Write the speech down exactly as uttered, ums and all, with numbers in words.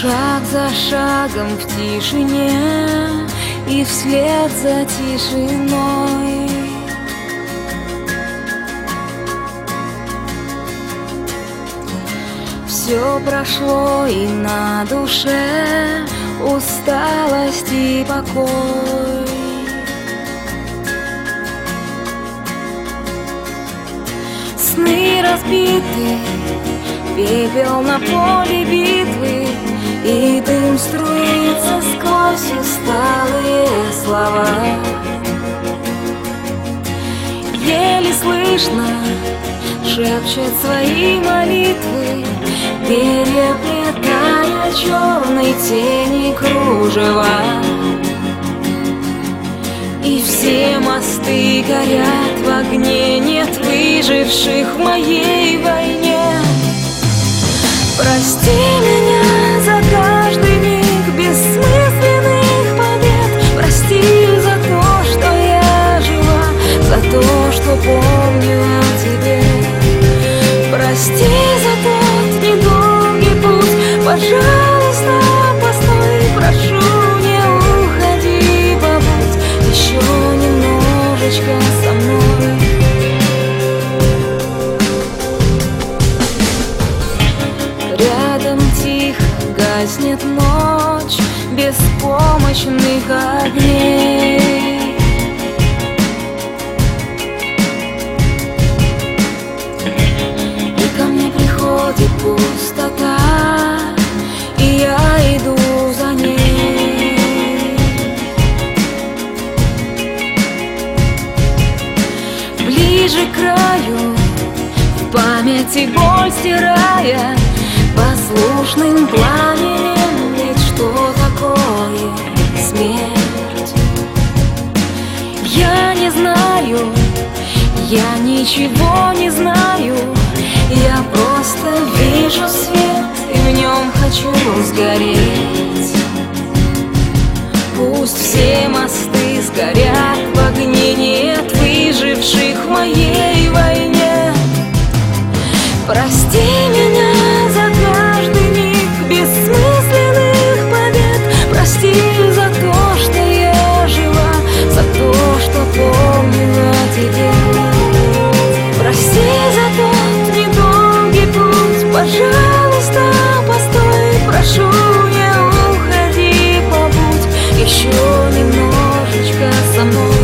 Шаг за шагом в тишине и вслед за тишиной все прошло, и на душе усталость и покой. Сны разбиты, пепел на поле битвы, и дым струится сквозь усталые слова. Еле слышно шепчет свои молитвы, переплетая черной тени кружева. И все мосты горят в огне, нет выживших в моей войне. Прости меня за каждый миг бессмысленных побед. Прости за то, что я жива, за то, что помню о тебе. Прости за тот недолгий путь, пожалуйста, постой, прошу, не уходи, побудь еще немножечко со мной. Рядом тихо гаснет ночь беспомощных огней. И ко мне приходит пустота, и я иду за ней. Ближе к краю, в памяти боль стирая, послушным пламенем, ведь что такое смерть? Я не знаю, я ничего не знаю, я просто вижу свет и в нем хочу сгореть. Пусть все мосты сгорят в огне, нет выживших в моей войне. Прости меня за каждый миг бессмысленных побед. Прости за то, что я жива, за то, что помню о тебе. Прости за тот недолгий путь, пожалуйста, постой, прошу, не уходи, побудь еще немножечко со мной.